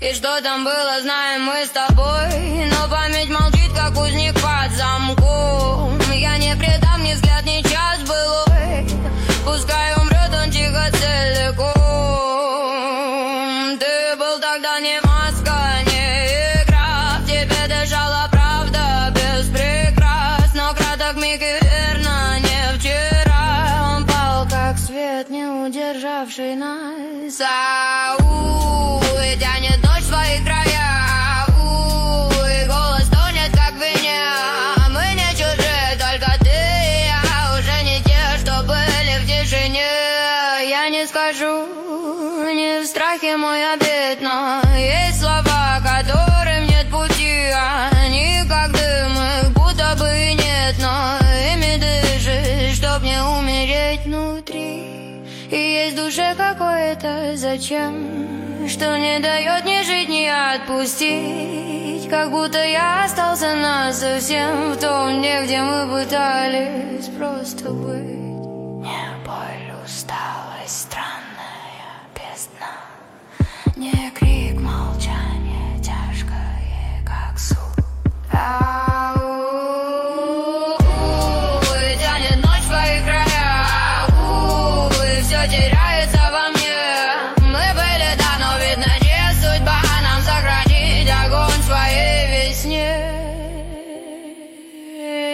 И что там было, знаем мы с тобой. Но память молчит, как узник под замком. Я не предам ни взгляд, ни час былой. Пускай умрет он тихо целиком. Ты был тогда не маска, не игра. В тебе дышала правда без прикрас. Но краток миг и верно не вчера. Он пал, как свет, не удержавший нас. И тянет ночь в свои края. И голос тонет, как в вине. Мы не чужие, только ты и я. Уже не те, что были в тишине. Я не скажу, не в страхе мой обет, но есть слова, которым нет пути. Они как дым, их будто бы и нет, но ими дышишь, чтоб не умереть внутри. И есть в душе какое-то зачем, что не дает ни жить, ни отпустить. Как будто я остался насовсем в том дне, где мы пытались просто быть. Не боль, усталость, странная бездна. Не